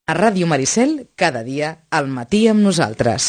A Ràdio Maricel, cada dia al matí amb nosaltres.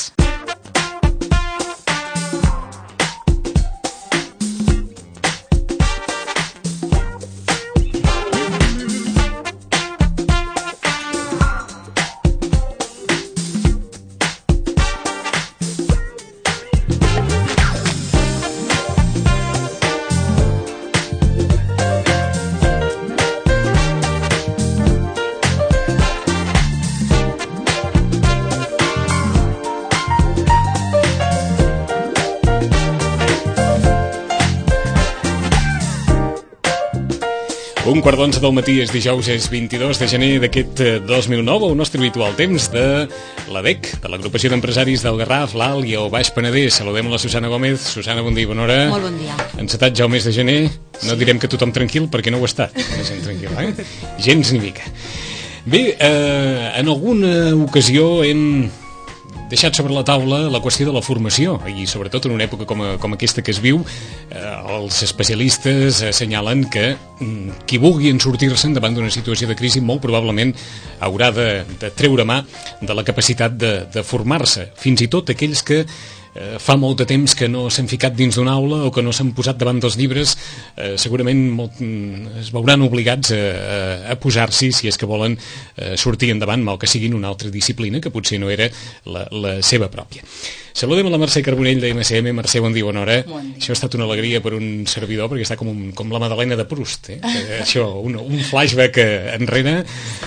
Un quart d'11 del matí, és dijous, és 22 de gener d'aquest 2009, el nostre habitual temps de l'ADEC, de l'Agrupació d'Empresaris del Garraf, l'Alt i el Baix Penedès. Saludem la Susana Gómez. Susana, bon dia i bona hora. Molt bon dia. Encetat ja el mes de gener, no direm que tothom tranquil, perquè no ho està. Gent tranquil·la, gens ni mica. Bé, en alguna ocasió hem deixat sobre la taula la qüestió de la formació, i sobretot en una època com aquesta que es viu, els especialistes assenyalen que qui vulgui en sortir-se'n davant d'una situació de crisi molt probablement haurà de treure mà de la capacitat de formar-se, fins i tot aquells que fa molt de temps que no s'han ficat dins d'una aula o que no s'han posat davant dels llibres, segurament es veuran obligats a posar-s'hi si és que volen sortir endavant, mal que siguin una altra disciplina que potser no era la seva pròpia. Saludem a la Mercè Carbonell de MCM. Mercè, bon dia, bona hora. Bon dia. Això ha estat una alegria per un servidor, perquè està com la Madalena de Proust, això, un flashback enrere.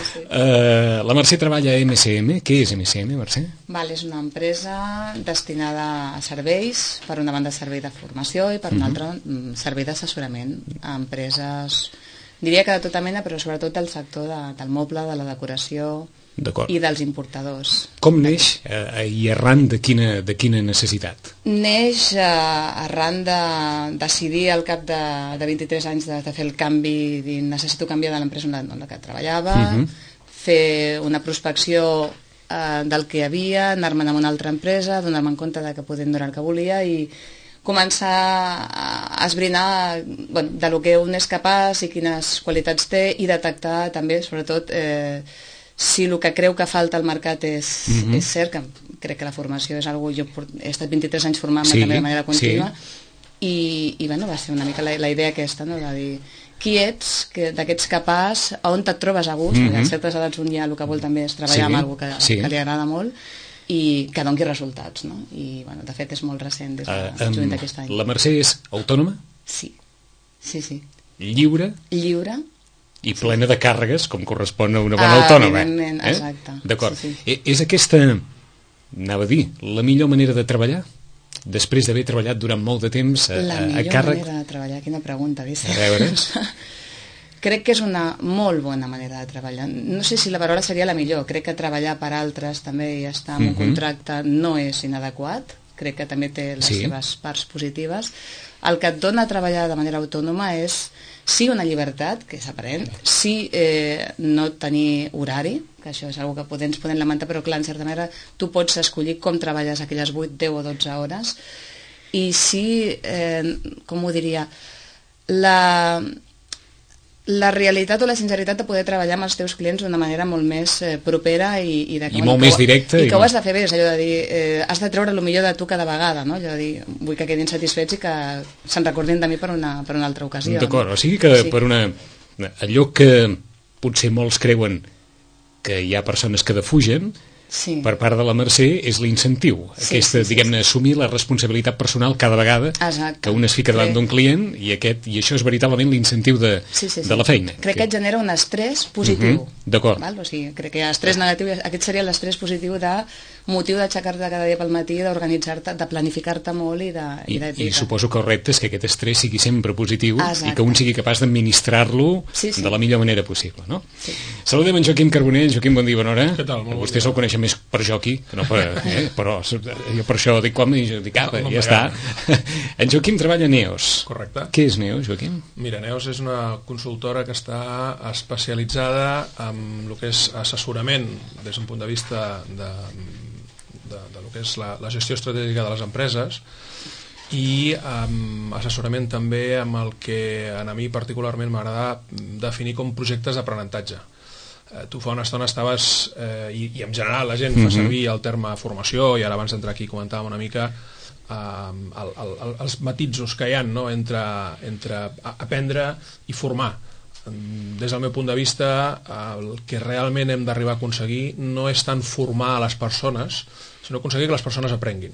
La Mercè treballa a MCM. Què és MCM, Mercè? És una empresa destinada a serveis, per una banda servei de formació i per una altra servei d'assessorament a empreses, diria que de tota mena, però sobretot del sector del moble, de la decoració i dels importadors. Com neix i arran de quina necessitat? Neix arran de decidir al cap de 23 anys de fer el canvi, dir, necessito canviar de l'empresa en la que treballava, fer una prospecció del que hi havia, anar-me'n a una altra empresa, donar-me en compte que poder donar el que volia i començar a esbrinar de lo que un és capaç i quines qualitats té i detectar també, sobretot, si el que creu que falta al mercat és cert, que crec que la formació és algo, jo he estat 23 anys formant-me també de manera contínua i va ser una mica la idea aquesta, no? De dir, qui ets, d'aquests capaç, on et trobes a gust, perquè a certes edats un ja el que vol també és treballar amb alguna cosa que li agrada molt i que doni resultats, no? I de fet és molt recent des de juny d'aquest any. La Mercè és autònoma? Sí. Lliure? Lliure. I plena de càrregues, com correspon a una bona autònoma. Evidentment, exacte. D'acord. És aquesta, anava a dir, la millor manera de treballar? Després d'haver treballat durant molt de temps a càrrec? La millor manera de treballar? Quina pregunta, Vicent. A veure. Crec que és una molt bona manera de treballar. No sé si la paraula seria la millor. Crec que treballar per altres també i estar en un contracte no és inadequat. Crec que també té les seves parts positives. El que et dona a treballar de manera autònoma és sí una llibertat, que és aparent, sí no tenir horari, que això és una cosa que ens podem lamentar, però clar, en certa manera tu pots escollir com treballes aquelles 8, 10 o 12 hores, i sí, com ho diria, la realitat o la sinceritat de poder treballar amb els teus clients d'una manera molt més propera i molt més directa. I que ho has de fer bé, és allò de dir, has de treure el millor de tu cada vegada, no? Allò de dir, vull que quedin satisfets i que se'n recordin de mi per una altra ocasió. D'acord, o sigui que per allò que potser molts creuen que hi ha persones que defugen, per part de la Mercè és l'incentiu, diguem-ne, assumir la responsabilitat personal cada vegada que un es fica davant d'un client i això és veritablement l'incentiu de la feina. Crec que et genera un estrès positiu. D'acord. O sigui, crec que hi ha estrès negatiu, aquest seria l'estrès positiu de motiu d'aixecar-te cada dia pel matí, d'organitzar-te, de planificar-te molt i suposo que el repte és que aquest estrès sigui sempre positiu i que un sigui capaç d'administrar-lo de la millor manera possible, no? Saludem en Joaquim Carbonell. Joaquim, bon dia, bona hora. Què tal? Vostè se'l coneix més per Joaquí, no però jo per això dic com i dic apa, ja està. En Joaquim treballa a Neos. Correcte. Què és Neos, Joaquim? Mira, Neos és una consultora que està especialitzada en el que és assessorament des d'un punt de vista de lo que és la gestió estratègica de les empreses i assessorament també amb el que a mi particularment m'agrada definir com projectes d'aprenentatge. tu fa una estona estaves, i en general la gent fa servir el terme formació, i ara abans d'entrar aquí comentàvem una mica els matisos que hi ha, no? entre aprendre i formar. Des del meu punt de vista, el que realment hem d'arribar a aconseguir no és tant formar a les persones, sinó aconseguir que les persones aprenguin.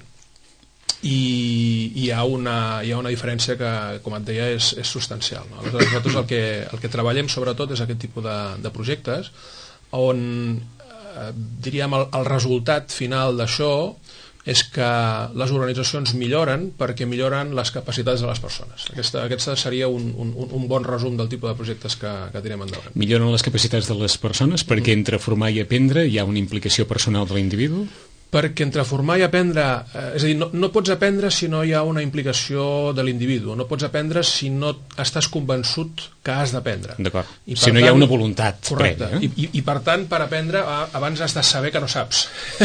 I hi ha una diferència que, com et deia, és substancial, no? Aleshores, nosaltres el que treballem sobretot és aquest tipus de projectes on diríem el resultat final d'això és que les organitzacions milloren perquè milloren les capacitats de les persones. Aquest seria un bon resum del tipus de projectes que tirem endavant. Milloren les capacitats de les persones perquè entre formar i aprendre hi ha una implicació personal de l'individu? Perquè entre formar i aprendre, és a dir, no pots aprendre si no hi ha una implicació de l'individu, no pots aprendre si no estàs convençut que has d'aprendre. D'acord, si no hi ha una voluntat correcte, prèvia. I per tant, per aprendre, abans has de saber que no saps.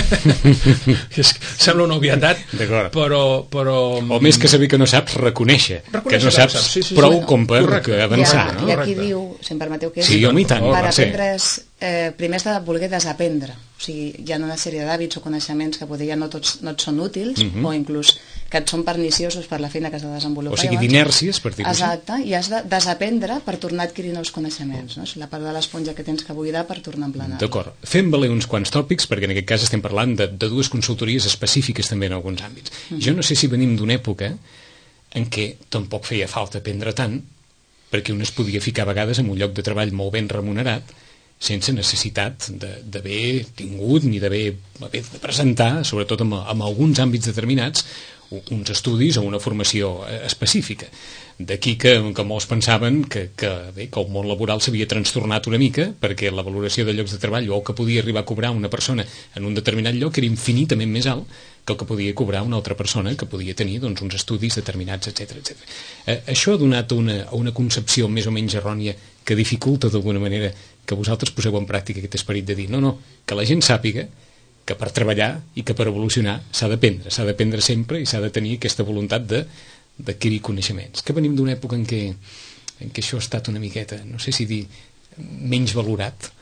Sembla una obvietat, però... O més que saber que no saps, reconèixer que no saps prou com per avançar. I aquí diu, si em permeteu que és... Sí, home, i tant. Per aprendre és... primer has de voler desaprendre. O sigui, hi ha una sèrie d'hàbits o coneixements que potser ja no et són útils o inclús que et són perniciosos per la feina que has de desenvolupar. O sigui, d'inèrcies, per dir-ho així. Exacte, i has de desaprendre per tornar a adquirir nous coneixements, no? És la part de l'esponja que tens que buidar per tornar a emplenar. D'acord. Fem valer uns quants tòpics, perquè en aquest cas estem parlant de dues consultories específiques també en alguns àmbits. Jo no sé si venim d'una època en què tampoc feia falta aprendre tant, perquè un es podia ficar a vegades en un lloc de treball molt ben remunerat sense necessitat d'haver tingut ni d'haver de presentar, sobretot en alguns àmbits determinats, uns estudis o una formació específica. D'aquí que molts pensaven que el món laboral s'havia trastornat una mica perquè la valoració de llocs de treball o que podia arribar a cobrar una persona en un determinat lloc era infinitament més alt que el que podia cobrar una altra persona que podia tenir uns estudis determinats, etc. Això ha donat una concepció més o menys errònia que dificulta d'alguna manera que vosaltres poseu en pràctica aquest esperit de dir no, que la gent sàpiga que per treballar i que per evolucionar s'ha d'aprendre sempre i s'ha de tenir aquesta voluntat d'adquirir coneixements. Que venim d'una època en què això ha estat una miqueta, no sé si dir, menys valorat.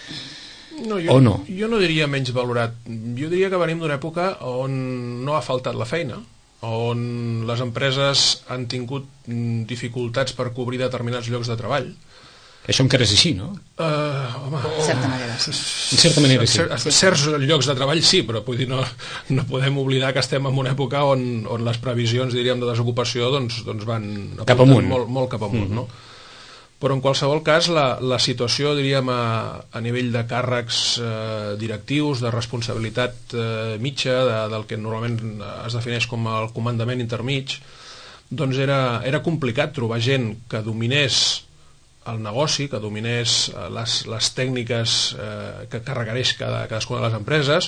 O no? Jo no diria menys valorat. Jo diria que venim d'una època on no ha faltat la feina, on les empreses han tingut dificultats per cobrir determinats llocs de treball. Això encara és així, no? Home, en certa manera, sí. En certa manera, sí. Certs llocs de treball sí, però vull dir, no podem oblidar que estem en una època on les previsions, diríem, de desocupació doncs van cap amunt. Molt cap amunt, no? Però en qualsevol cas la situació, diríem, a nivell de càrrecs directius, de responsabilitat mitja, del que normalment es defineix com el comandament intermig, doncs era complicat trobar gent que dominés el negoci, que dominés les tècniques que requereix cadascuna de les empreses,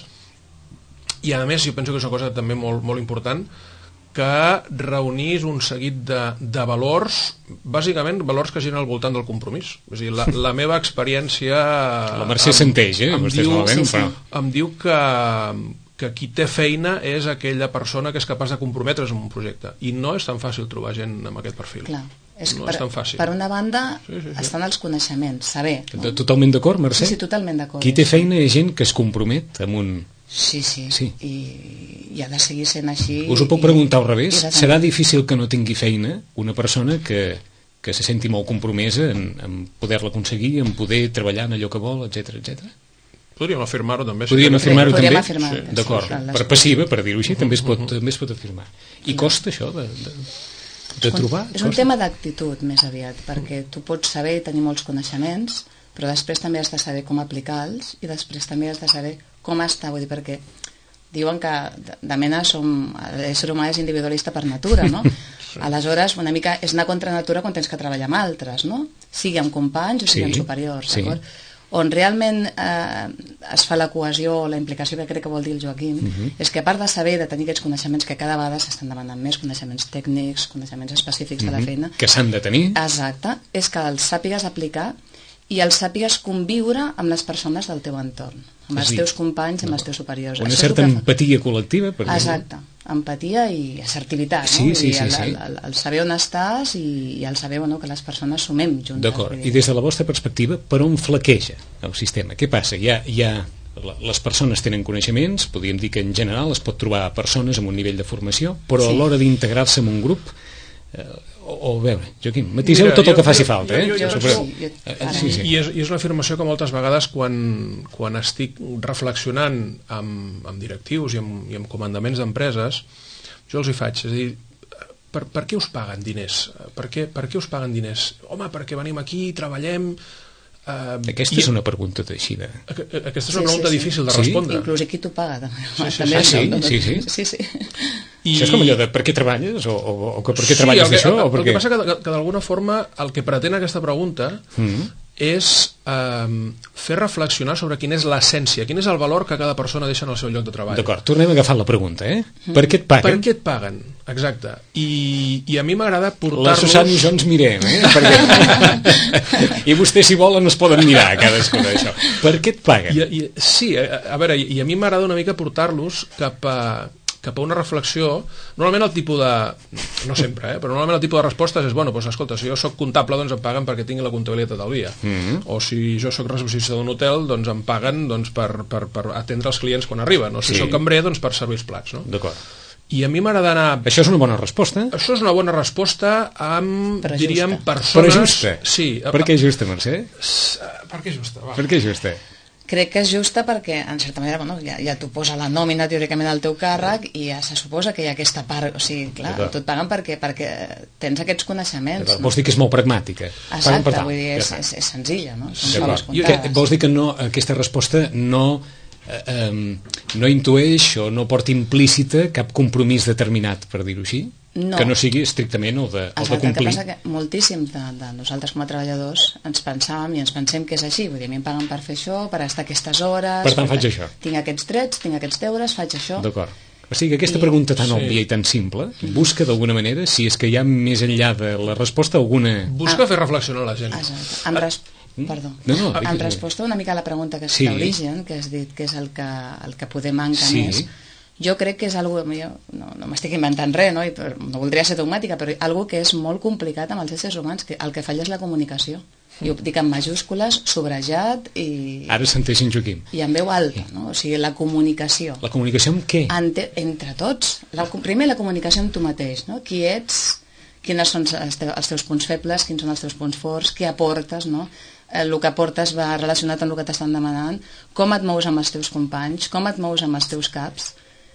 i a més jo penso que és una cosa també molt important, que reunís un seguit de valors, bàsicament valors que giren al voltant del compromís. És a dir, la meva experiència... La Mercè Senteix, em diu que qui té feina és aquella persona que és capaç de comprometre's en un projecte, i no és tan fàcil trobar gent amb aquest perfil. Clar. És no és tan fàcil. Per una banda estan els coneixements, saber. No? Totalment d'acord, Mercè? Sí, totalment d'acord. Qui té feina és gent que es compromet amb un... Sí. I ha de seguir sent així. Us ho puc preguntar al revés? Serà difícil que no tingui feina una persona que se senti molt compromesa en poder-la aconseguir, en poder treballar en allò que vol, etc. Podríem afirmar-ho també. Podríem afirmar-ho també? Sí. D'acord, per passiva, per dir-ho així, també es pot afirmar. I costa això de trobar? És un tema d'actitud més aviat, perquè tu pots saber i tenir molts coneixements, però després també has de saber com aplicar-los i després també has de saber com estar, vull dir, perquè diuen que de mena l'ésser humà és individualista per natura, no? Aleshores, una mica és anar contra natura quan tens que treballar amb altres, no? Sigui amb companys o sigui amb superiors, d'acord? On realment es fa la cohesió o la implicació que crec que vol dir el Joaquim és que a part de saber, de tenir aquests coneixements que cada vegada s'estan demanant més, coneixements tècnics, coneixements específics de la feina, que s'han de tenir, exacte, és que els sàpigues aplicar i els sàpigues conviure amb les persones del teu entorn, amb els teus companys, amb els teus superiors. Una certa empatia col·lectiva, per dir-ho. Exacte. empatia i assertivitat, sí, no? sí, El saber on estàs i el saber que les persones sumem juntes. D'acord, i des de la vostra perspectiva, per on flaqueja el sistema? Què passa? Les persones tenen coneixements, podríem dir que en general es pot trobar persones amb un nivell de formació, però a l'hora d'integrar-se en un grup, a veure, Joaquim, matiseu tot el que faci falta, I és una afirmació que moltes vegades quan estic reflexionant amb directius i amb comandaments d'empreses, jo els hi faig, és a dir, per què us paguen diners? Per què us paguen diners? Home, perquè venim aquí, treballem... Aquesta és una pregunta teixida. Aquesta és una pregunta difícil de respondre. Inclús qui t'ho paga sí. Això és com allò de per què treballes o per què treballes d'això? El que passa que d'alguna forma el que pretén aquesta pregunta és fer reflexionar sobre quina és l'essència, quin és el valor que cada persona deixa en el seu lloc de treball. D'acord, tornem a agafar la pregunta, Per què et paguen? Per què et paguen, exacte. I a mi m'agrada portar-los... La Susana i jo ens mirem, I vostès, si volen, es poden mirar cadascú d'això. Per què et paguen? Sí, a veure, i a mi m'agrada una mica portar-los cap a una reflexió. Normalment el tipus de... no sempre, però normalment el tipus de respostes és, bueno, doncs escolta, si jo soc comptable, doncs em paguen perquè tingui la comptabilitat al dia. O si jo soc recepcionista d'un hotel, doncs em paguen per atendre els clients quan arriben. O si soc cambrer, doncs per servir els plats, no? D'acord. I a mi m'agrada anar... Això és una bona resposta? Això és una bona resposta amb, diríem, persones... Però justa. Sí. Per què justa, Mercè? Per què justa? Per què justa? Crec que és justa perquè, en certa manera, ja t'ho posa la nòmina teòricament al teu càrrec i ja se suposa que hi ha aquesta part, o sigui, clar, tot paguen perquè tens aquests coneixements. Vols dir que és molt pragmàtica? Exacte, vull dir, és senzilla, no? Vols dir que aquesta resposta no intueix o no porta implícita cap compromís determinat, per dir-ho així? No. Que no sigui estrictament el de complir. El que passa que moltíssims de nosaltres com a treballadors ens pensàvem i ens pensem que és així, vull dir, a mi em paguen per fer això, per estar aquestes hores... Per tant, faig això. Tinc aquests drets, tinc aquests deures, faig això... D'acord. O sigui que aquesta pregunta tan òbvia i tan simple busca d'alguna manera, si és que hi ha més enllà de la resposta alguna... Busca fer reflexionar la gent. Exacte. En resposta una mica a la pregunta que és d'origen, que has dit que és el que poder manca més, jo crec que és algo, jo no m'estic inventant res, no voldria ser dogmàtica, però algo que és molt complicat amb els éssers humans, que el que falla és la comunicació. Jo ho dic en majúscules, subrajat i... Ara s'entén, Joaquim. I en veu alta, no? O sigui, la comunicació. La comunicació amb què? Entre tots. Primer la comunicació amb tu mateix, no? Qui ets, quins són els teus punts febles, quins són els teus punts forts, què aportes, no? El que aportes va relacionat amb el que t'estan demanant, com et mous amb els teus companys, com et mous amb els teus caps,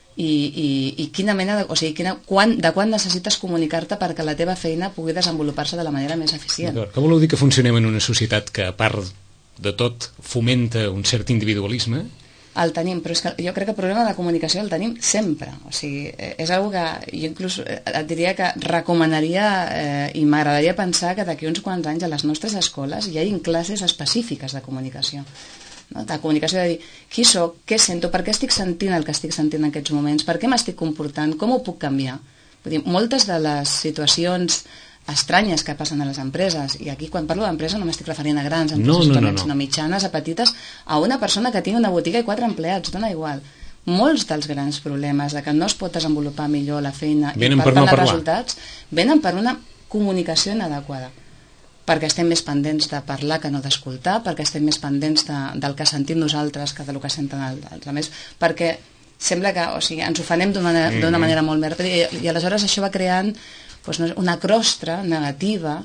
i quina mena de... O sigui, de quan necessites comunicar-te perquè la teva feina pugui desenvolupar-se de la manera més eficient. Què voleu dir que funcionem en una societat que, a part de tot, fomenta un cert individualisme? El tenim, però és que jo crec que el problema de la comunicació el tenim sempre. O sigui, és una que jo inclús et diria que recomanaria i m'agradaria pensar que d'aquí uns quants anys a les nostres escoles hi hagi classes específiques de comunicació. No? De comunicació, de dir qui soc, què sento, per què estic sentint el que estic sentint en aquests moments, per què m'estic comportant, com ho puc canviar. Vull dir, moltes de les situacions estranyes que passen a les empreses, i aquí quan parlo d'empresa no m'estic referint a grans empreses, sinó mitjanes, a petites, a una persona que tingui una botiga i 4 empleats, dona igual. Molts dels grans problemes de que no es pot desenvolupar millor la feina i per tant els resultats venen per una comunicació inadequada, perquè estem més pendents de parlar que no d'escoltar, perquè estem més pendents del que sentim nosaltres que del que senten els altres, perquè sembla que ens ofenem d'una manera molt més ràpida i aleshores això va creant una crostra negativa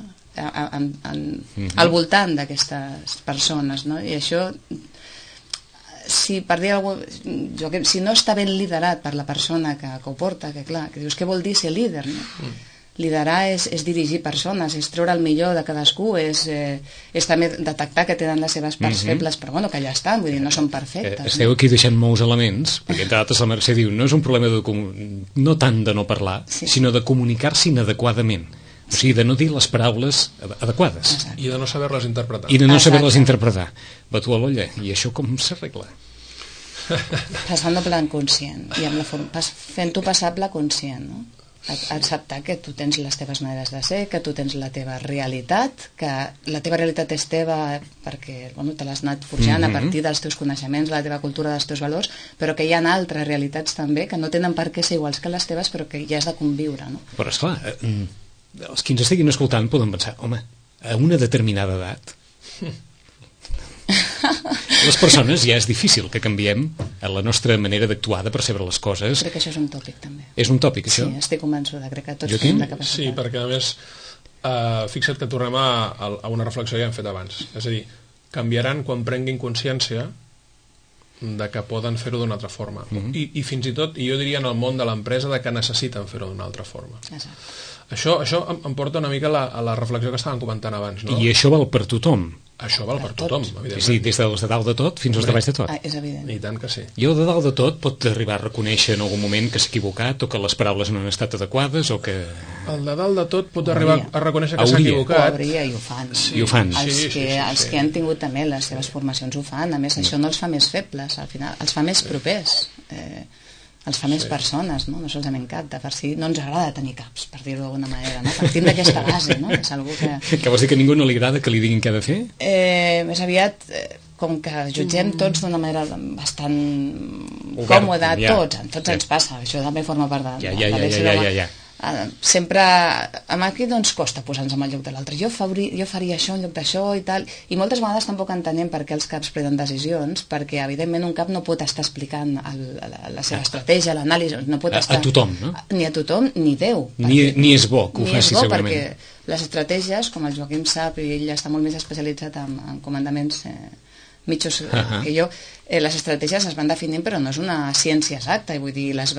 al voltant d'aquestes persones, no? I això, si no està ben liderat per la persona que ho porta, que clar, que dius, què vol dir ser líder, no? Liderar és dirigir persones, és treure el millor de cadascú, és també detectar que tenen les seves parts febles, però bueno, que ja estan, vull dir, no són perfectes. Esteu aquí deixant molts elements, perquè entre altres la Mercè diu, no és un problema no tant de no parlar, sinó de comunicar-se inadequadament. O sigui, de no dir les paraules adequades. I de no saber-les interpretar. I de no saber-les interpretar. Va tu a l'olla, i això com s'arregla? Passant-ho plan conscient, i fent-ho passable conscient, no? acceptar que tu tens les teves maneres de ser, que tu tens la teva realitat, que la teva realitat és teva perquè te l'has anat forjant a partir dels teus coneixements, la teva cultura, dels teus valors, però que hi ha altres realitats també que no tenen per què ser iguals que les teves, però que hi has de conviure, no? Però esclar, els qui ens estiguin escoltant poden pensar, home, a una determinada edat les persones ja és difícil que canviem la nostra manera d'actuar, de percebre les coses. Crec que això és un tòpic també. És un tòpic, això? Sí, estic convençuda, crec que tots tenim la capacitat. Sí, perquè a més fixa't que tornem a una reflexió que ja hem fet abans, és a dir, canviaran quan prenguin consciència de que poden fer-ho d'una altra forma. I fins i tot, jo diria en el món de l'empresa, de que necessiten fer-ho d'una altra forma. Exacte. Això em porta una mica a la reflexió que estàvem comentant abans, no? I això val per tothom. Això val per tothom, evidentment. Sí, des dels de dalt de tot fins als de baix de tot. És evident. I tant que sí. I el de dalt de tot pot arribar a reconèixer en algun moment que s'ha equivocat o que les paraules no han estat adequades o que... El de dalt de tot pot arribar a reconèixer que s'ha equivocat. Hauria, i ho fan. Sí, i ho fan. Els que han tingut també les seves formacions ho fan. A més, això no els fa més febles, al final. Els fa més propers. Els fa més persones, no solament cap. De per si no ens agrada tenir caps, per dir-ho d'alguna manera, no? Partim d'aquesta base, no? És algú que... Que vols dir que a ningú no li agrada que li diguin què ha de fer? Més aviat, com que jutgem tots d'una manera bastant còmoda, tots ens passa, això també forma part de Ja. Sempre aquí no ens costa posar-nos en el lloc de l'altre. Jo faria això en lloc d'això i tal, i moltes vegades tampoc entenem per què els caps prenen decisions, perquè evidentment un cap no pot estar explicant la seva estratègia, l'anàlisi, no pot estar a tothom, no? Ni a tothom, ni Déu, ni és bo que ho faci segurament, perquè les estratègies, com el Joaquim sap, i ell està molt més especialitzat en comandaments mitjos que jo, les estratègies es van definint, però no és una ciència exacta, i vull dir, les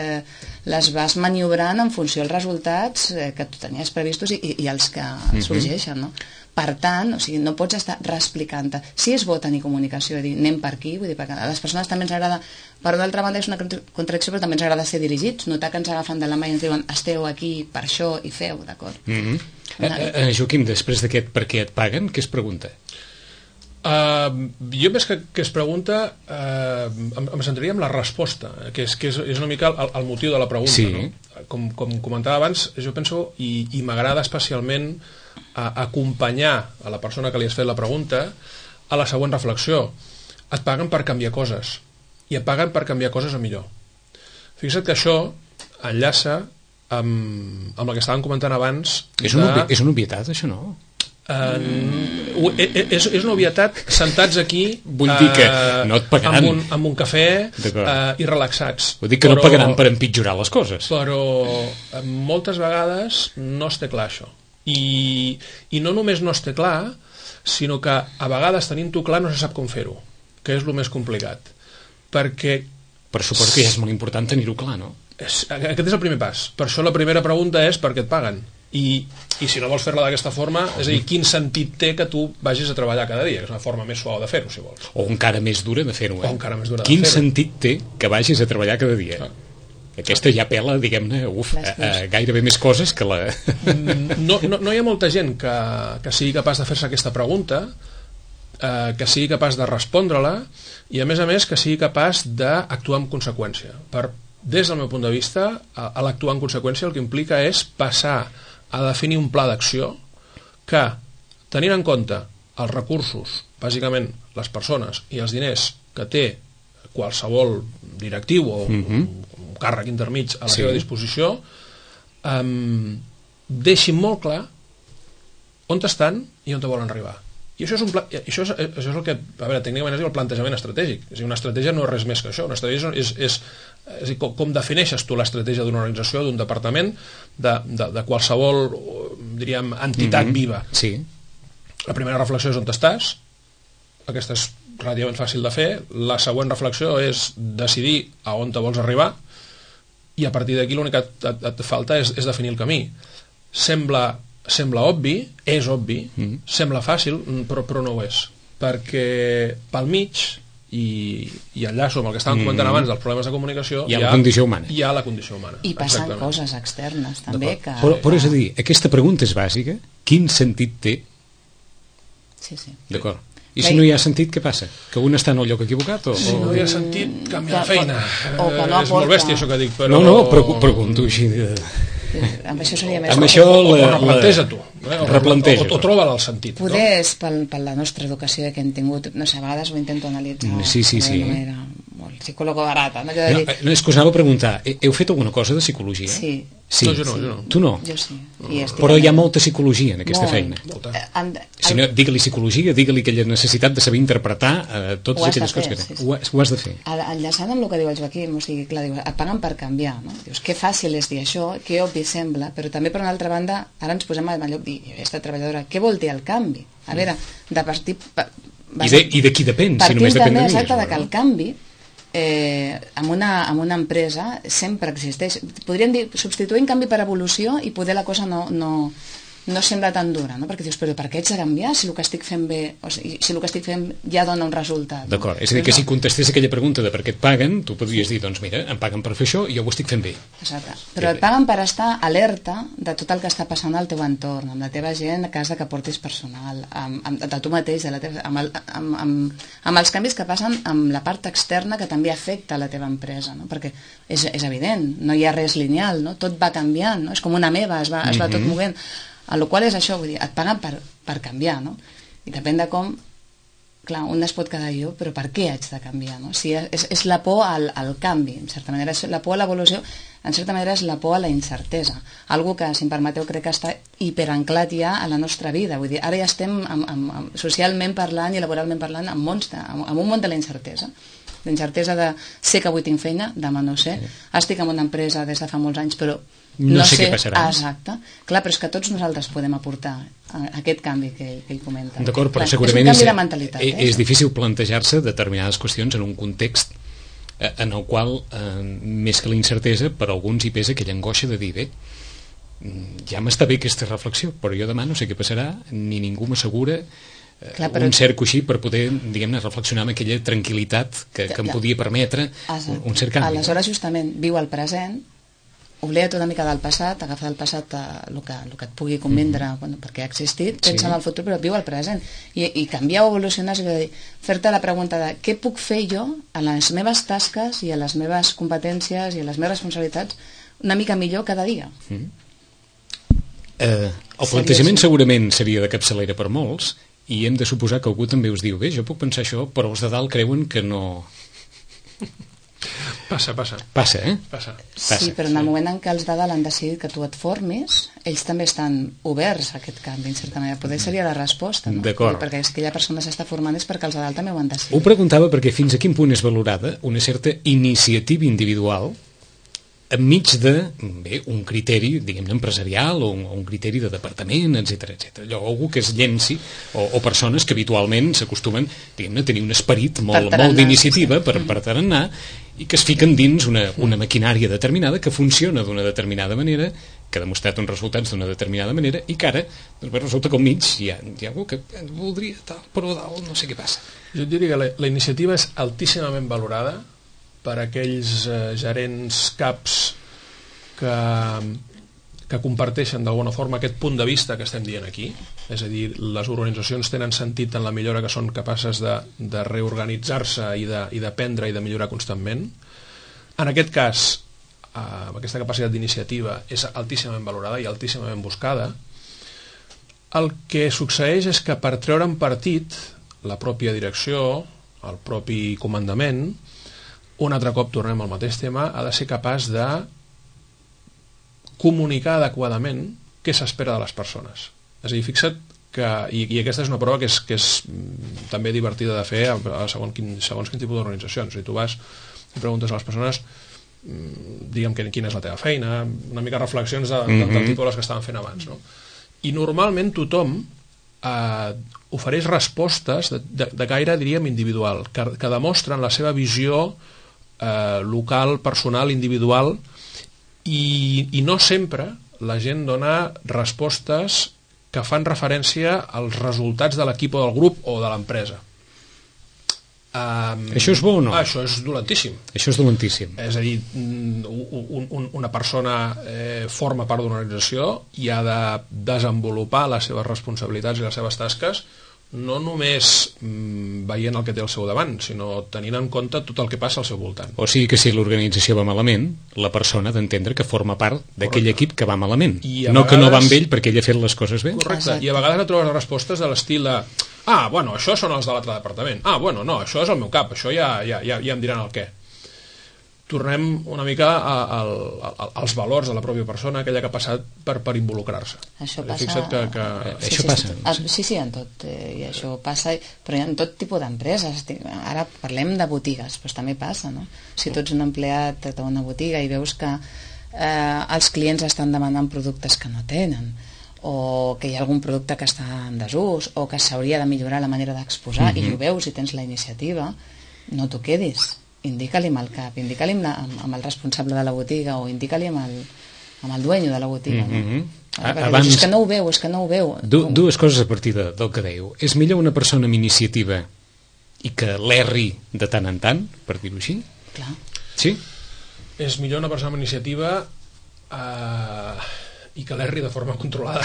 vas maniobrant en funció dels resultats que tu tenies previstos i els que sorgeixen, no? Per tant, o sigui, no pots estar reexplicant-te. Sí és bo tenir comunicació, dir, anem per aquí, vull dir, perquè a les persones també ens agrada, per una altra banda és una contradicció, però també ens agrada ser dirigits, notar que ens agafen de la mà i ens diuen, esteu aquí per això i feu, d'acord? Joaquim, després d'aquest per què et paguen, què es pregunta? Jo més que es pregunta em centraria en la resposta, que és una mica el motiu de la pregunta, sí. No? Com comentava abans, jo penso i m'agrada especialment acompanyar a la persona que li has fet la pregunta a la següent reflexió. Et paguen per canviar coses i et paguen per canviar coses a millor. Fixa't que això enllaça amb el que estàvem comentant abans. És una obvietat, això, no? És una obvietat sentats aquí, vull dir que no et pagaran amb un cafè i relaxats. Vull dir que no et pagaran per empitjorar les coses, però moltes vegades no es té clar això, i no només no es té clar, sinó que a vegades tenint-ho clar no se sap com fer-ho, que és el més complicat, perquè però suposo que ja és molt important tenir-ho clar, no? Aquest és el primer pas. Per això la primera pregunta és per què et paguen. I si no vols fer-la d'aquesta forma, és a dir, quin sentit té que tu vagis a treballar cada dia, que és una forma més suau de fer-ho, si vols. O encara més dura de fer-ho, O encara més dura de quin fer-ho. sentit té que vagis a treballar cada dia? Aquesta ja pela, diguem-ne, gairebé més coses que la... No hi ha molta gent que sigui capaç de fer-se aquesta pregunta, que sigui capaç de respondre-la, i a més que sigui capaç d'actuar en conseqüència. Des del meu punt de vista, l'actuar en conseqüència el que implica és passar a definir un pla d'acció que, tenint en compte els recursos, bàsicament les persones i els diners que té qualsevol directiu o un càrrec intermig a la seva disposició, deixin molt clar on estan i on volen arribar. I això és el que, a veure, tècnicament es diu el plantejament estratègic. És a dir, una estratègia no és res més que això. Una estratègia és com defineixes tu l'estratègia d'una organització, d'un departament, de qualsevol, diríem, entitat viva. Sí. La primera reflexió és on estàs. Aquesta és relativament fàcil de fer. La següent reflexió és decidir a on te vols arribar, i a partir d'aquí l'únic que et falta és definir el camí. Sembla obvi, és obvi, sembla fàcil, però no ho és, perquè pel mig, i enllaço amb el que estàvem comentant abans dels problemes de comunicació, hi ha la condició humana. Hi ha la condició humana. I passen coses externes també que... Però és a dir, aquesta pregunta és bàsica, quin sentit té? Sí. D'acord. I si no hi ha sentit, què passa? Que un està en el lloc equivocat? Si no hi ha sentit, canvia de feina. O que no és molt bèstia això que dic, però... No, pregunto així. Amb això seria més... Amb això o replanteja tu, replanteja, o troba el sentit. Poder és per la nostra educació que hem tingut, no sé, a vegades ho intento analitzar Sí. de manera molt psicòloga barata, no? No, és que us anava a preguntar, heu fet alguna cosa de psicologia? Sí. No, jo no. Tu no? Jo sí. Però hi ha molta psicologia en aquesta feina. Si no, digue-li psicologia, digue-li aquella necessitat de saber interpretar totes aquelles coses que té. Ho has de fer. Enllaçant amb el que diu el Joaquim, o sigui, clar, dius, et paguen per canviar, no? Dius, que fàcil és dir això, que obvi sembla, però també per una altra banda, ara ens posem al lloc de dir, aquesta treballadora, què vol dir el canvi? A veure, de partir... I de qui depèn, si només depèn de mi. Exacte, que el canvi en una empresa sempre existeix. Podríem dir, substituir en canvi per evolució i poder la cosa no sembla tan dura, no? Perquè dius, però per què haig de canviar si el que estic fent bé, o sigui, si el que estic fent ja dona un resultat? D'acord, és a dir, que si contestés aquella pregunta de per què et paguen, tu podries dir, doncs mira, em paguen per fer això i jo ho estic fent bé. Exacte, però et paguen per estar alerta de tot el que està passant al teu entorn, amb la teva gent a casa que portis personal, de tu mateix, amb els canvis que passen amb la part externa que també afecta la teva empresa, no? Perquè és evident, no hi ha res lineal, no? Tot va canviant, no? És com una meva, es va tot movent. A lo qual és això, vull dir, et paguen per canviar, no? I depèn de com, clar, un es pot quedar jo, però per què haig de canviar, no? Si és la por al canvi, en certa manera, la por a l'evolució, en certa manera és la por a la incertesa, algo que, si em permeteu, crec que està hiperanclat ja a la nostra vida, vull dir, ara ja estem socialment parlant i laboralment parlant en un món de la incertesa de sé que avui tinc feina, demà no ho sé, estic en una empresa des de fa molts anys, però no sé què passarà. Exacte. Clar, però és que tots nosaltres podem aportar aquest canvi que ell comenta. D'acord, però clar, segurament és un canvi de mentalitat. És difícil plantejar-se determinades qüestions en un context en el qual, més que la incertesa, per alguns hi pesa aquella angoixa de dir, bé, ja m'està bé aquesta reflexió, però jo demà no sé què passarà, ni ningú m'assegura un cert coixí per poder, diguem-ne, reflexionar amb aquella tranquil·litat que em podia permetre un cert canvi. Aleshores, justament, viu el present, oblida't una mica del passat, agafa del passat el que et pugui convindre perquè ha existit, pensa en el futur, però viu el present. I canviar o evolucionar és dir, fer-te la pregunta de què puc fer jo en les meves tasques i a les meves competències i a les meves responsabilitats una mica millor cada dia. El plantejament segurament seria de capçalera per molts i hem de suposar que algú també us diu, bé, jo puc pensar això, però els de dalt creuen que no... Passa, eh? Passa. Sí, però en el moment en què els de dalt han decidit que tu et formis, ells també estan oberts a aquest canvi, en certa manera. Poder seria la resposta, no? D'acord. Perquè si aquella persona s'està formant és perquè els de dalt també ho han decidit. Ho preguntava perquè fins a quin punt és valorada una certa iniciativa individual enmig de, bé, un criteri, diguem-ne, empresarial o un criteri de departament, etc. Allò, algú que es llenci, o persones que habitualment s'acostumen, diguem-ne, a tenir un esperit molt d'iniciativa per tarannar i que es fiquen dins una maquinària determinada que funciona d'una determinada manera, que ha demostrat uns resultats d'una determinada manera i que ara, doncs, resulta que al mig hi ha algú que voldria tal, però dalt no sé què passa. Jo et diria que la iniciativa és altíssimament valorada per aquells gerents caps que comparteixen d'alguna forma aquest punt de vista que estem dient aquí, és a dir, les organitzacions tenen sentit en la millora que són capaces de reorganitzar-se i d'aprendre i de millorar constantment. En aquest cas, aquesta capacitat d'iniciativa és altíssimament valorada i altíssimament buscada. El que succeeix és que per treure'n partit la pròpia direcció, el propi comandament, un altre cop tornem al mateix tema, ha de ser capaç de comunicar adequadament què s'espera de les persones. És a dir, fixa't que, i aquesta és una prova que és també divertida de fer a segons quin tipus d'organitzacions. Tu vas i preguntes a les persones, digue'm quina és la teva feina, una mica reflexions del tipus les que estaven fent abans, no? I normalment tothom ofereix respostes de gaire, diríem, individual, que demostren la seva visió local, personal, individual, i no sempre la gent dona respostes que fan referència als resultats de l'equip o del grup o de l'empresa. Això és bo o no? Això és dolentíssim. Això és dolentíssim. És a dir, una persona forma part d'una organització i ha de desenvolupar les seves responsabilitats i les seves tasques no només veient el que té al seu davant, sinó tenint en compte tot el que passa al seu voltant. O sigui que si l'organització va malament, la persona ha d'entendre que forma part d'aquell equip que va malament, no que no va amb ell perquè ell ha fet les coses bé. Correcte, i a vegades no trobes respostes de l'estil bueno, això són els de l'altre departament, bueno, no, això és el meu cap, això ja em diran el què. Tornem una mica als valors de la pròpia persona, aquella que ha passat per involucrar-se. Això passa... Fixa't que... Això passa. Sí, en tot. I això passa, però en tot tipus d'empreses. Ara parlem de botigues, però també passa, no? Si tu ets un empleat d'una botiga i veus que els clients estan demanant productes que no tenen, o que hi ha algun producte que està en desús, o que s'hauria de millorar la manera d'exposar, i ho veus i tens la iniciativa, no t'ho quedis. Indica-li amb el cap, indica-li amb el responsable de la botiga, o indica-li amb el dueño de la botiga. Abans... És que no ho veu, Dues coses a partir del que dèieu. És millor una persona amb iniciativa i que l'erri de tant en tant, per dir-ho així? Clar. Sí? És millor una persona amb iniciativa i que l'erri de forma controlada.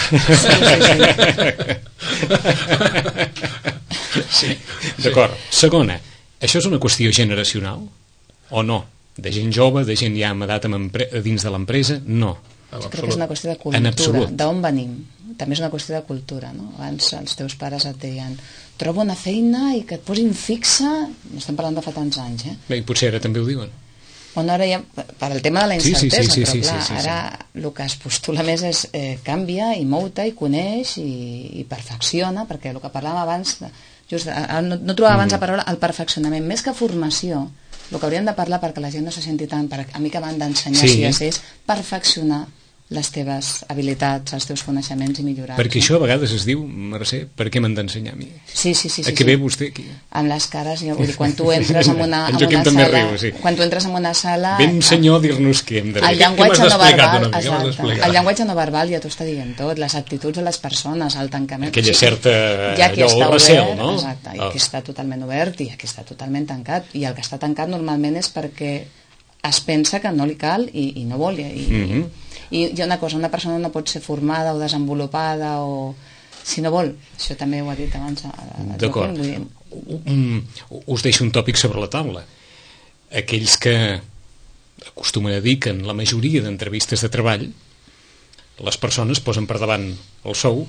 Sí. D'acord. Segona, això és una qüestió generacional o no? De gent jove, de gent ja amb edat dins de l'empresa? No. Jo crec que és una qüestió de cultura, d'on venim. També és una qüestió de cultura, no? Abans els teus pares et deien troba una feina i que et posin fixa, no estem parlant de fa tants anys, Bé, potser ara també ho diuen. Bueno, ara ja, per al tema de la incertesa, sí, però clar, ara el que es postula més és canvia i mou-te i coneix i perfecciona, perquè el que parlàvem abans... Just, no trobava abans la paraula el perfeccionament, més que formació, el que hauríem de parlar perquè la gent no se senti tant, a mi que m'han d'ensenyar és perfeccionar les teves habilitats, els teus coneixements i millorar. Perquè això a vegades es diu, Mercè, per què m'han d'ensenyar a mi? Sí. A què ve vostè aquí? Amb les cares, vull dir, quan tu entres en una sala... Quan tu entres en una sala... Ben senyor dir-nos què hem de dir. El llenguatge no verbal, el llenguatge no verbal ja t'ho està dient tot, les actituds de les persones, el tancament... Aquella certa recel, no? Exacte, i aquí està totalment obert i aquí està totalment tancat. I el que està tancat normalment és perquè es pensa que no li cal i no vol. I hi ha una cosa, una persona no pot ser formada o desenvolupada o si no vol, això també ho ha dit abans d'acord, us deixo un tòpic sobre la taula. Aquells que acostumen a dir que en la majoria d'entrevistes de treball les persones posen per davant el sou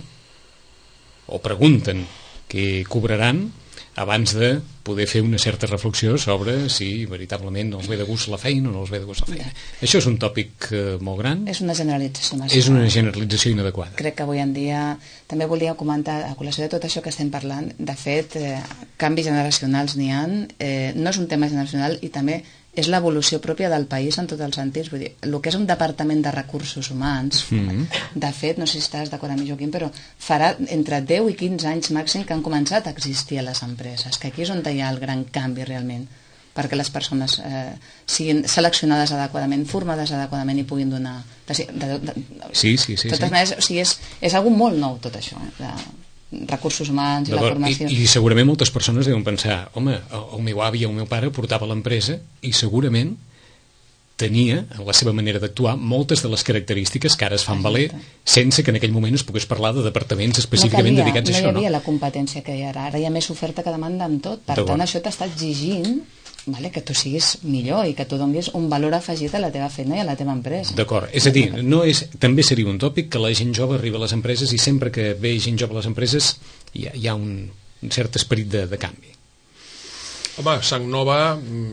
o pregunten què cobraran abans de poder fer una certa reflexió sobre si veritablement els ve de gust la feina o no els ve de gust la feina. Això és un tòpic molt gran. És una generalització massa. És una generalització inadequada. Crec que avui en dia també volia comentar a col·lació de tot això que estem parlant. De fet, canvis generacionals n'hi ha. No és un tema generacional i també és l'evolució pròpia del país en tots els sentits. Vull dir, el que és un departament de recursos humans, de fet, no sé si estàs d'acord amb mi, Joaquim, però farà entre 10 i 15 anys màxim que han començat a existir a les empreses, que aquí és on hi ha el gran canvi realment, perquè les persones siguin seleccionades adequadament, formades adequadament i puguin donar... Sí. De totes maneres, o sigui, és algo molt nou tot això, recursos humans i la formació. I segurament moltes persones deuen pensar, home, el meu avi o el meu pare portava l'empresa i segurament tenia, en la seva manera d'actuar, moltes de les característiques que ara es fan valer sense que en aquell moment es pogués parlar de departaments específicament dedicats a això. No hi havia la competència que hi ha ara. Ara hi ha més oferta que demanda amb tot. Per tant, això t'està exigint que tu siguis millor i que tu donis un valor afegit a la teva feina i a la teva empresa. D'acord, és a dir, també seria un tòpic que la gent jove arriba a les empreses i sempre que ve gent jove a les empreses hi ha un cert esperit de canvi. Home, sang nova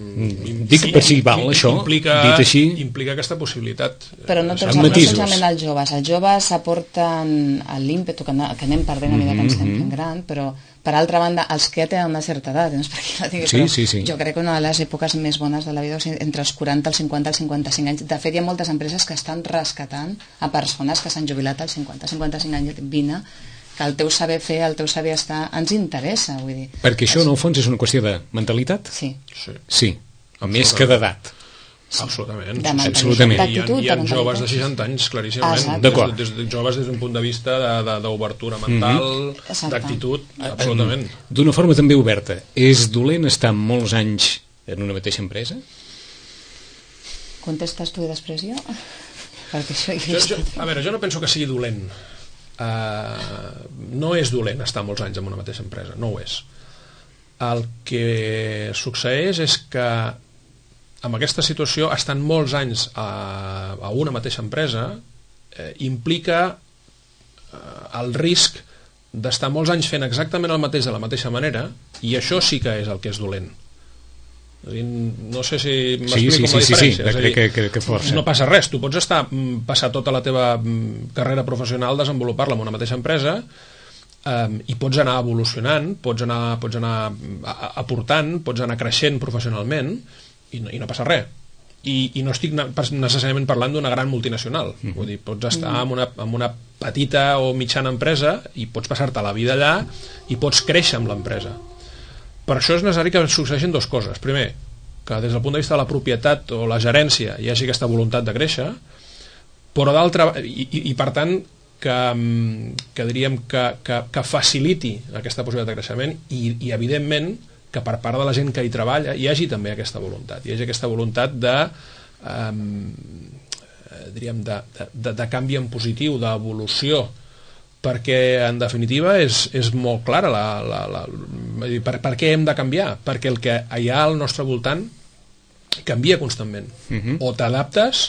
dic per si val això, dit així, implica aquesta possibilitat. Però no solament els joves aporten l'ímpetu que anem perdent a mesura que ens anem fent gran, però per altra banda els que tenen una certa edat, no és per aquí la digui, sí. Jo crec que una de les èpoques més bones de la vida és entre els 40, els 50 i els 55 anys. De fet, hi ha moltes empreses que estan rescatant a persones que s'han jubilat als 50, 55 anys, vine, que el teu saber fer, el teu saber estar ens interessa, vull dir. Perquè això en el fons és una qüestió de mentalitat? Sí, més que d'edat. Absolutament. D'actitud, hi ha joves de 60 anys, claríssimament. Joves des d'un punt de vista d'obertura mental, d'actitud, absolutament. D'una forma també oberta, és dolent estar molts anys en una mateixa empresa? Contestes tu i després jo? A veure, jo no penso que sigui dolent. no és dolent estar molts anys en una mateixa empresa, no ho és. El que succeeix és que amb aquesta situació, estant molts anys a una mateixa empresa, implica el risc d'estar molts anys fent exactament el mateix de la mateixa manera, i això sí que és el que és dolent. No sé si m'explico com la diferència. Que força. No passa res, tu pots passar tota la teva carrera professional, desenvolupar-la en una mateixa empresa, i pots anar evolucionant, pots anar aportant, pots anar creixent professionalment, i no passa res. I no estic necessàriament parlant d'una gran multinacional. Vull dir, pots estar en una petita o mitjana empresa i pots passar-te la vida allà i pots créixer amb l'empresa. Per això és necessari que succeeixin dues coses. Primer, que des del punt de vista de la propietat o la gerència hi hagi aquesta voluntat de créixer, però d'altra, i per tant que diríem que faciliti aquesta possibilitat de creixement, i evidentment que per part de la gent que hi treballa hi hagi també aquesta voluntat, hi hagi aquesta voluntat de canvi en positiu, d'evolució, perquè en definitiva és molt clara per què hem de canviar, perquè el que hi ha al nostre voltant canvia constantment. O t'adaptes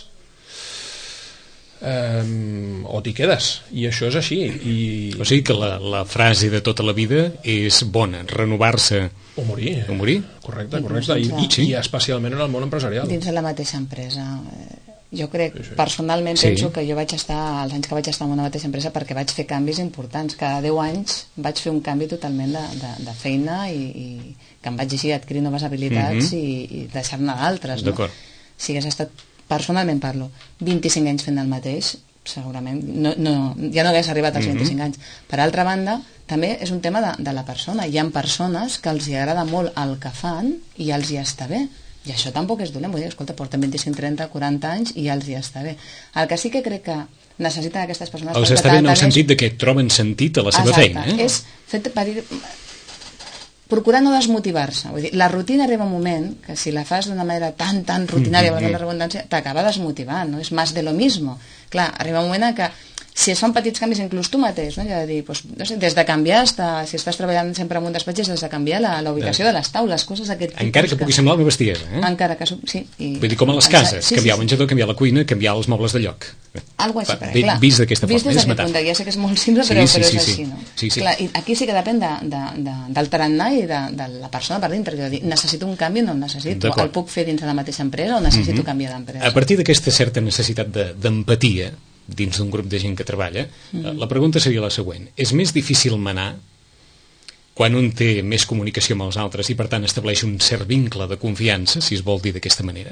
o t'hi quedes, i això és així. O sigui que la frase de tota la vida és bona, renovar-se o morir. Correcte. I especialment en el món empresarial. Dins de la mateixa empresa. Jo crec, personalment penso que jo vaig estar, els anys que vaig estar en una mateixa empresa, perquè vaig fer canvis importants. Cada 10 anys vaig fer un canvi totalment de feina, i que em vaig així adquirir noves habilitats i deixar-ne d'altres. D'acord. Si hagués estat, personalment parlo, 25 anys fent el mateix, segurament ja no hagués arribat als 25 anys. Per altra banda, també és un tema de la persona. Hi ha persones que els hi agrada molt el que fan i els hi està bé, i això tampoc és dolent. Vull dir, escolta, porten 25, 30, 40 anys i ja els hi està bé. El que sí que crec que necessiten aquestes persones... Els està bé en el sentit de que troben sentit a la seva feina. És fet per dir... procurar no desmotivar-se. Vull dir, la rutina arriba un moment que si la fas d'una manera tan rutinària, per la redundància, t'acaba desmotivant, no? És más de lo mismo. Clar, arriba un moment en què si es fan petits canvis, inclús tu mateix, no? Ja de dir, doncs, no sé, des de canviar, si estàs treballant sempre en un despatx, des de canviar la ubicació de les taules, coses d'aquest tipus. Encara que pugui semblar una bestiesa, eh? Encara que sí. Vull dir, com a les cases, canviar el menjador, canviar la cuina, canviar els mobles de lloc. Algo així, però clar. Vist d'aquesta forma, vist des d'aquest punt, ja sé que és molt simple, però és així, no? Sí. Clar, i aquí sí que depèn del tarannà i de la persona per dintre. Jo dic, necessito un canvi o no el necessito? El puc fer dins de la mateixa empresa o necessito canviar d'empresa? A partir d'aquesta certa necessitat d'empatia dins d'un grup de gent que treballa, la pregunta seria la següent: és més difícil manar quan un té més comunicació amb els altres i per tant estableix un cert vincle de confiança, si es vol dir d'aquesta manera?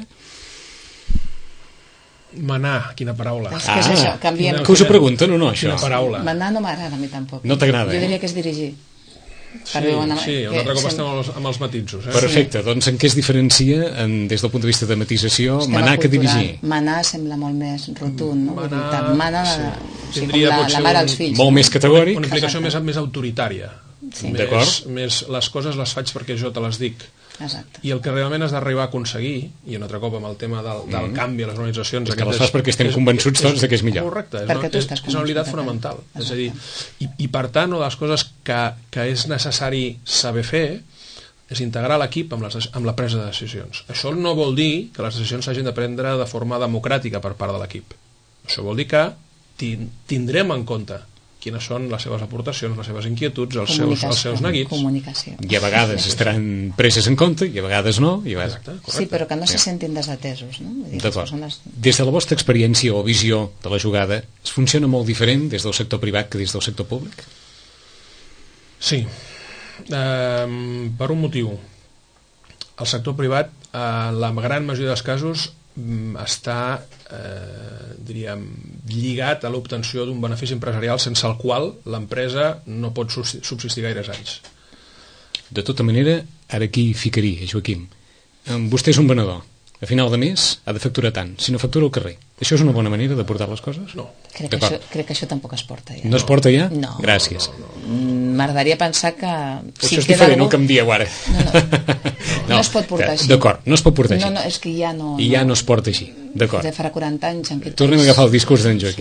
Manar, quina paraula. És que és això, canviem. Que us ho pregunten o no, això? Quina paraula. Manar no m'agrada a mi tampoc. No t'agrada, Jo diria que és dirigir. Sí, un altre cop estem amb els matisos. Perfecte, doncs en què es diferencia des del punt de vista de matisació manar que dirigir? Manar sembla molt més rotund, no? Mana com la mare als fills. Molt més categòric. Una implicació més autoritària. Més les coses les faig perquè jo te les dic. Exacte. I el que realment has d'arribar a aconseguir, i un altre cop amb el tema del canvi a les organitzacions, és que les fas perquè estem convençuts tots que és millor. Correcte, és una habilitat fonamental. És a dir, i per tant, una de les coses que és necessari saber fer és integrar l'equip amb la presa de decisions. Això no vol dir que les decisions s'hagin de prendre de forma democràtica per part de l'equip. Això vol dir que tindrem en compte quines són les seves aportacions, les seves inquietuds, els seus neguits. Comunicació. I a vegades estaran preses en compte i a vegades no. Exacte, sí, però que no se sentin desatesos, no? D'acord. Des de la vostra experiència o visió de la jugada, es funciona molt diferent des del sector privat que des del sector públic? Sí. Per un motiu. El sector privat, en la gran majoria dels casos, està diríem lligat a l'obtenció d'un benefici empresarial sense el qual l'empresa no pot subsistir gaires anys. De tota manera, ara aquí hi ficaria, Joaquim. Vostè és un venedor. A final de mes ha de facturar tant. Si no factura al carrer. Això és una bona manera de portar les coses? No. Crec que això tampoc es porta ja. No es porta ja? No. Gràcies. M'agradaria pensar que... Això és diferent, el que em dieu ara. No es pot portar així. D'acord, no es pot portar així. No, és que ja no... I ja no es porta així. D'acord. De farà 40 anys... Tornem a agafar el discurs d'en Joaquim.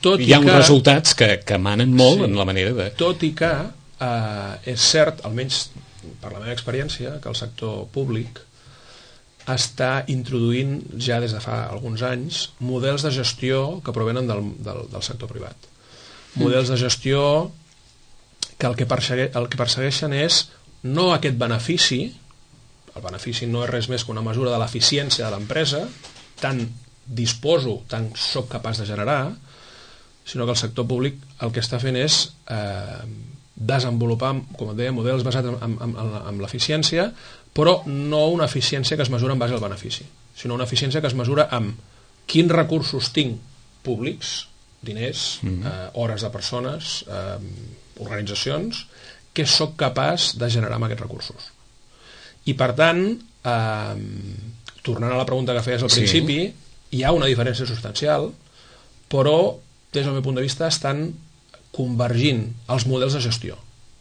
hi ha uns resultats que emanen molt en la manera de... Tot i que és cert, almenys per la meva experiència, que el sector públic està introduint ja des de fa alguns anys models de gestió que provenen del sector privat. Models de gestió que el que persegueixen és no aquest benefici, el benefici no és res més que una mesura de l'eficiència de l'empresa, tant disposo, tant soc capaç de generar, sinó que el sector públic el que està fent és desenvolupar, com et deia, models basats en l'eficiència, però no una eficiència que es mesura en base al benefici, sinó una eficiència que es mesura amb quins recursos tinc públics, diners, hores de persones, organitzacions, què sóc capaç de generar amb aquests recursos. I per tant, tornant a la pregunta que feies al principi, hi ha una diferència substancial, però des del meu punt de vista estan convergint els models de gestió.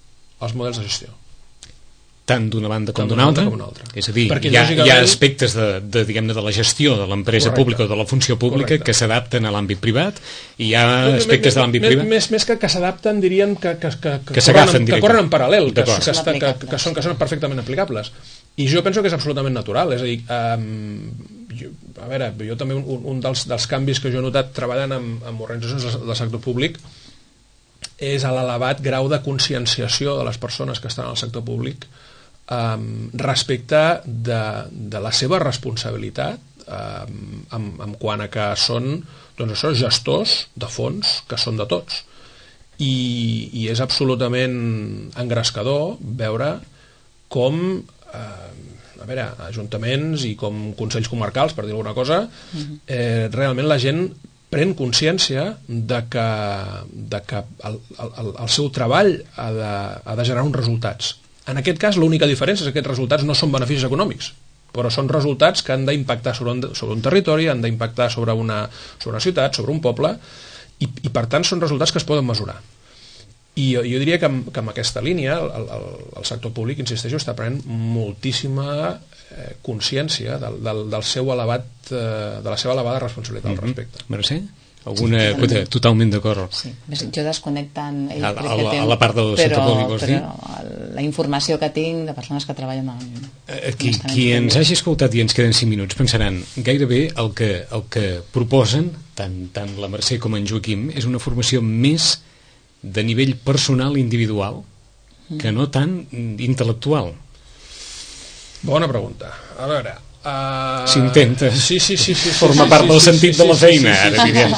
Tant d'una banda com d'una altra? És a dir, hi ha aspectes de la gestió de l'empresa pública o de la funció pública que s'adapten a l'àmbit privat i hi ha aspectes de l'àmbit privat... Més que s'adapten, diríem que corren en paral·lel, que són perfectament aplicables. I jo penso que és absolutament natural. És a dir, a veure, jo també un dels canvis que jo he notat treballant amb organitzacions del sector públic és l'elevat grau de conscienciació de les persones que estan al sector públic respecte de la seva responsabilitat en quant a que són gestors de fons que són de tots i és absolutament engrescador veure com ajuntaments i com consells comarcals, per dir alguna cosa, realment la gent pren consciència de que el seu treball ha de generar uns resultats. En aquest cas, l'única diferència és que aquests resultats no són beneficis econòmics, però són resultats que han d'impactar sobre un territori, han d'impactar sobre una ciutat, sobre un poble, i per tant són resultats que es poden mesurar. I jo diria que amb aquesta línia el sector públic, insisteixo, està prenent moltíssima consciència de la seva elevada responsabilitat al respecte. Mercè? Totalment d'acord. Sí. Jo desconnectant a la part del sector públic, vols dir? Però la informació que tinc de persones que treballen qui ens hagi escoltat i ens queden 5 minuts pensaran gairebé el que proposen tant la Mercè com en Joaquim és una formació més de nivell personal individual que no tan intel·lectual. Bona pregunta. A veure... S'intenta formar part del sentit de la feina, ara direm.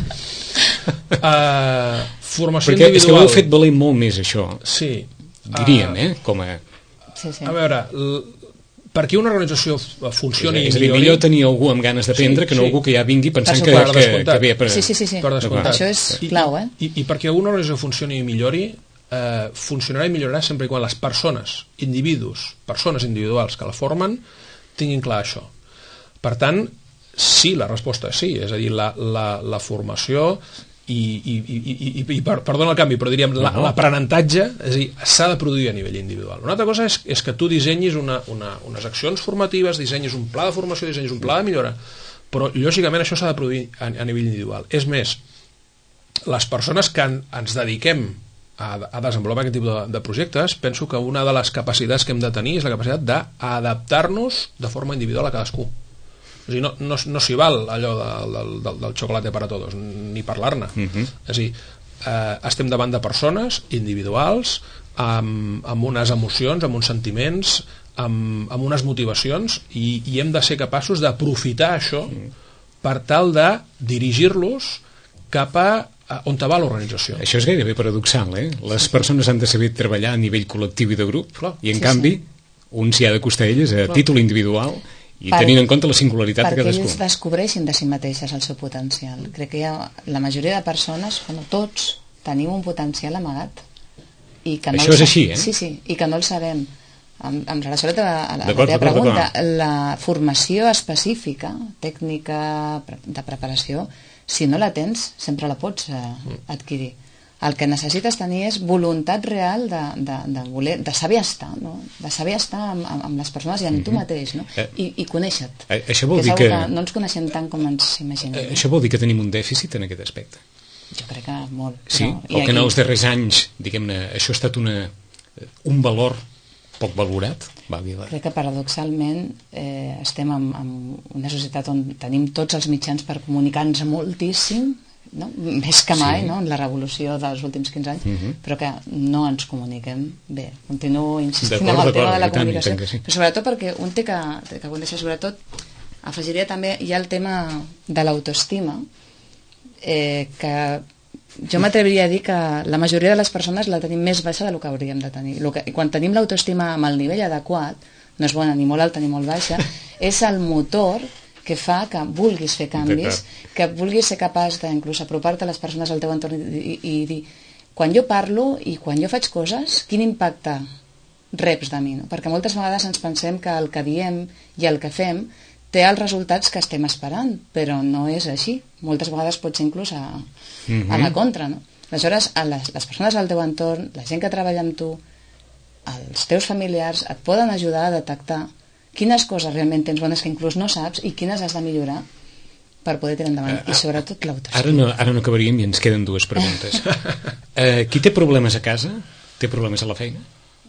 Formació individual. Perquè és que ho heu fet valer molt més, això. Sí. Diríem, com a... A veure, perquè una organització funcioni... És a dir, millor tenir algú amb ganes d'aprendre que no algú que ja vingui pensant que ve per... Sí. Això és clau, I perquè una organització funcioni i millori, funcionarà i millorarà sempre i quan les persones individuals que la formen tinguin clar això. Per tant, sí, la resposta és sí, és a dir, la formació i perdona el canvi, però diríem l'aprenentatge, és a dir, s'ha de produir a nivell individual. Una altra cosa és que tu dissenyis unes accions formatives, dissenyis un pla de formació, dissenyis un pla de millora, però lògicament això s'ha de produir a nivell individual. És més, les persones que ens dediquem a desenvolupar aquest tipus de projectes, penso que una de les capacitats que hem de tenir és la capacitat d'adaptar-nos de forma individual a cadascú. És a dir, no s'hi val allò del xocolate para todos, ni parlar-ne. És a dir, estem davant de persones individuals amb unes emocions, amb uns sentiments, amb unes motivacions i hem de ser capaços d'aprofitar això per tal de dirigir-los cap a on va l'organització. Això és gairebé paradoxal, Les persones han de saber treballar a nivell col·lectiu i de grup, i en canvi un s'hi ha d'acostar a elles a títol individual i tenint en compte la singularitat de cadascú. Perquè ells descobreixin de si mateixes el seu potencial. Crec que la majoria de persones, tots, tenim un potencial amagat. Això és així, Sí, i que no el sabem. En relació a la teva pregunta, la formació específica, tècnica de preparació, si no la tens, sempre la pots adquirir. El que necessites tenir és voluntat real de saber estar, no? De saber estar amb les persones i amb tu mateix, no? I conèixer-te. Això vol dir que no ens coneixem tant com ens imaginem. Això vol dir que tenim un dèficit en aquest aspecte? Jo crec que molt. Sí? O que en els darrers anys, diguem-ne, això ha estat un valor poc valorat? Crec que paradoxalment estem en una societat on tenim tots els mitjans per comunicar-nos moltíssim, no? Més que mai, no? En la revolució dels últims 15 anys, però que no ens comuniquem bé. Continuo insistint en el tema de la comunicació, però sobretot perquè un té que conèixer, sobretot afegiria també, hi ha el tema de l'autoestima, que jo m'atreviria a dir que la majoria de les persones la tenim més baixa del que hauríem de tenir. I quan tenim l'autoestima amb el nivell adequat, no és bona ni molt alta ni molt baixa, és el motor que fa que vulguis fer canvis, que vulguis ser capaç d'inclús apropar-te a les persones al teu entorn i dir, quan jo parlo i quan jo faig coses, quin impacte reps de mi? No? Perquè moltes vegades ens pensem que el que diem i el que fem té els resultats que estem esperant, però no és així. Moltes vegades pot ser inclús a la contra, no? Aleshores, les persones al teu entorn, la gent que treballa amb tu, els teus familiars, et poden ajudar a detectar quines coses realment tens bones que inclús no saps i quines has de millorar per poder tirar endavant. I sobretot l'autoestima. Ara no acabaríem i ens queden dues preguntes. Qui té problemes a casa? Té problemes a la feina?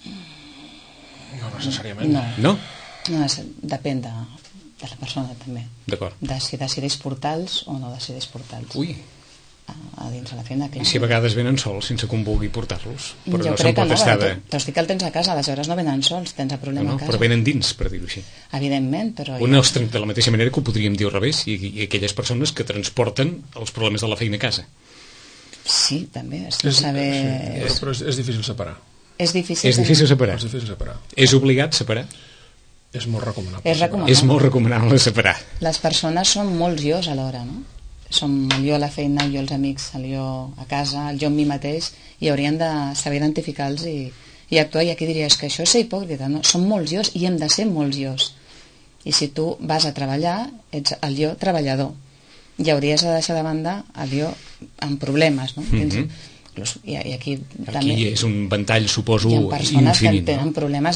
No necessàriament. No? No, depèn de la persona també. D'acord. De si decideix portar-los o no decideix portar-los. Ui. A dins de la feina, clar. I si a vegades venen sols sense que un vulgui portar-los? Però jo no crec que no, estada... però estic que el tens a casa, aleshores no venen sols, tens el problema a casa. Però venen dins, per dir-ho així. Evidentment, però... De la mateixa manera que ho podríem dir al revés, i aquelles persones que transporten els problemes de la feina a casa. Sí, també, és de saber... Però és difícil separar. És difícil separar. És obligat separar? És molt recomanable. És molt recomanable separar. Les persones són molts jos alhora, no? Som el jo a la feina, el jo als amics, el jo a casa, el jo amb mi mateix, i haurien de saber identificar-los i actuar. I aquí diries que això és ser hipòcrita, no? Som molts jos i hem de ser molts jos. I si tu vas a treballar, ets el jo treballador. I hauries de deixar de banda el jo amb problemes, no? I aquí també és un ventall, suposo, infinit. Hi ha persones infinit, que tenen problemes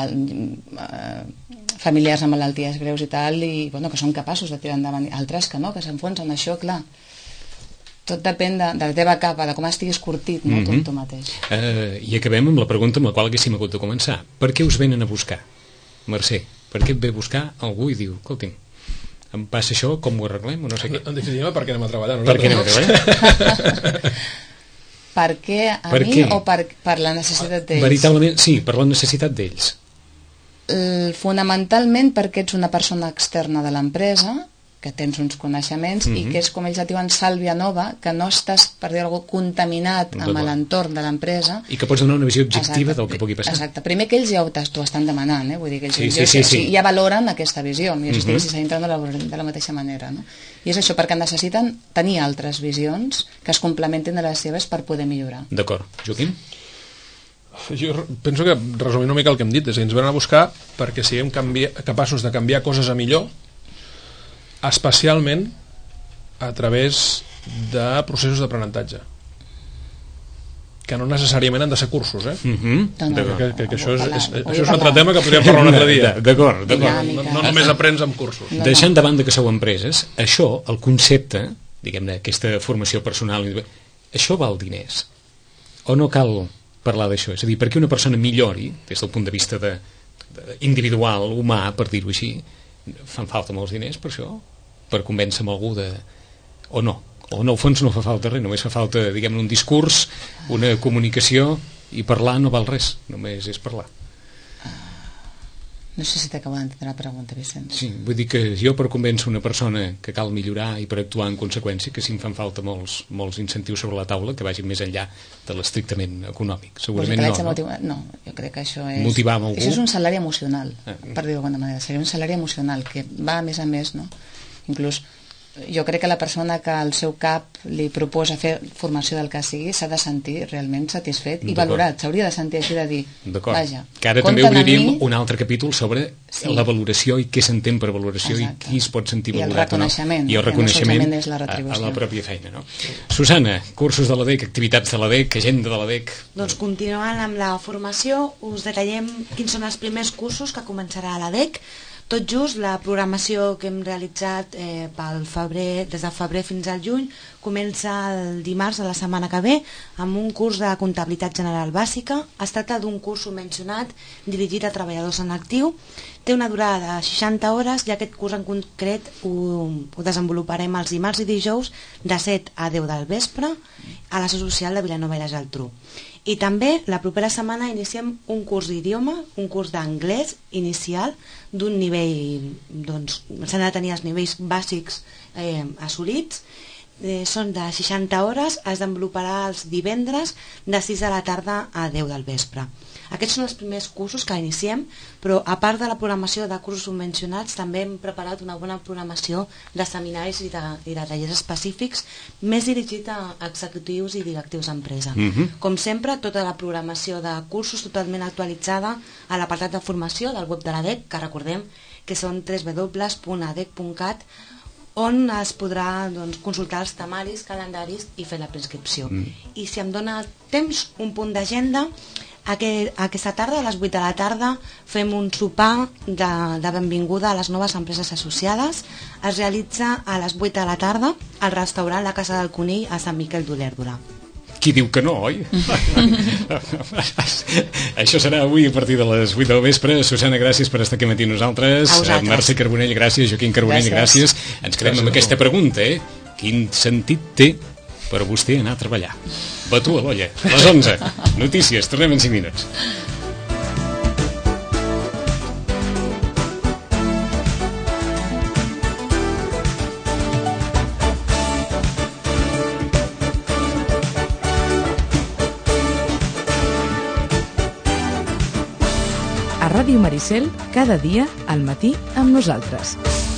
familiars amb malalties greus i tal, i bueno, que són capaços de tirar endavant, altres que no, que s'enfonsen. Això, clar, tot depèn de la teva capa, de com estiguis curtit, no? Tu mateix. I acabem amb la pregunta amb la qual haguéssim hagut de començar. Per què us venen a buscar? Mercè, per què et ve a buscar algú i diu, escolti'm, em passa això, com ho arreglem o no sé què? En definitiva, per què anem a treballar? Per què anem a treballar? Per què a mi o per la necessitat d'ells? Veritablement, sí, per la necessitat d'ells. Fonamentalment perquè ets una persona externa de l'empresa, que tens uns coneixements i que és, com ells et diuen, sàlvia nova, que no estàs, per dir alguna cosa, contaminat amb l'entorn de l'empresa. I que pots donar una visió objectiva del que pugui passar. Exacte. Primer que ells ja t'ho estan demanant, vull dir que ells ja valoren aquesta visió, i ells si s'entren de la mateixa manera, no? I és això, perquè necessiten tenir altres visions que es complementin de les seves per poder millorar. D'acord. Joaquim? Jo penso que, resumint una mica el que hem dit, és que ens venen a buscar perquè siguem capaços de canviar coses a millor, especialment a través de processos d'aprenentatge, que no necessàriament han de ser cursos, que això és un altre tema que podríem parlar un altre dia. D'acord. No només aprens amb cursos. Deixant de banda que sou empreses, això, el concepte, diguem-ne, aquesta formació personal, això val diners? O no cal parlar d'això? És a dir, perquè una persona millori, des del punt de vista individual, humà, per dir-ho així, fan falta molts diners per això? Per convèncer amb algú de... O no? O en el fons no fa falta res, només fa falta, diguem-ne, un discurs, una comunicació, i parlar no val res, només és parlar. No sé si t'acabo d'entendre la pregunta, Vicenç. Sí, vull dir que jo per convèncer una persona que cal millorar i per actuar en conseqüència, que sí em fan falta molts incentius sobre la taula que vagin més enllà de l'estrictament econòmic. Segurament no, jo crec que això és... Motivar amb algú? Això és un salari emocional, per dir-ho d'alguna manera. Seria un salari emocional que va a més, no? Inclús jo crec que la persona que al seu cap li proposa fer formació del que sigui s'ha de sentir realment satisfet i valorat, s'hauria de sentir així, de dir vaja, que ara també obriríem un altre capítol sobre la valoració i què s'entén per valoració. Exacte. I qui es pot sentir valorat o no. I el reconeixement és la retribució. a la pròpia feina, no? Susana, cursos de l'ADEC, activitats de l'ADEC, agenda de l'ADEC. Doncs continuant amb la formació, us detallem quins són els primers cursos que començarà a l'ADEC. Tot just, la programació que hem realitzat pel febrer, des de febrer fins al juny, comença el dimarts de la setmana que ve amb un curs de comptabilitat general bàsica. Es tracta d'un curs subvencionat dirigit a treballadors en actiu. Té una durada de 60 hores i aquest curs en concret ho desenvoluparem els dimarts i dijous de 7 a 10 del vespre a la Seu Social de Vilanova i la Geltrú. I també la propera setmana iniciem un curs d'idioma, un curs d'anglès inicial d'un nivell, doncs s'han de tenir els nivells bàsics assolits. Són de 60 hores, es desenvoluparà els divendres de 6 de la tarda a 10 del vespre. Aquests són els primers cursos que iniciem, però a part de la programació de cursos subvencionats també hem preparat una bona programació de seminaris i de tallers específics més dirigit a executius i directius d'empresa. Com sempre, tota la programació de cursos totalment actualitzada a l'apartat de formació del web de l'ADEC, que recordem que són www.adec.cat, on es podrà consultar els temaris, calendaris i fer la prescripció. I si em dóna temps, un punt d'agenda, aquesta tarda, a les 8 de la tarda, fem un sopar de benvinguda a les noves empreses associades. Es realitza a les 8 de la tarda al restaurant La Casa del Conill a Sant Miquel d'Olèrdola. Qui diu que no, oi? Això serà avui a partir de les 8 del vespre. Susana, gràcies per estar aquí matí nosaltres. Mercè Carbonell, gràcies. Joaquim Carbonell, gràcies. Ens quedem amb aquesta pregunta, Quin sentit té per vostè anar a treballar? Batu a l'olla, a les 11. Notícies, tornem en 5 minuts. A Ràdio Maricel, cada dia al matí amb nosaltres.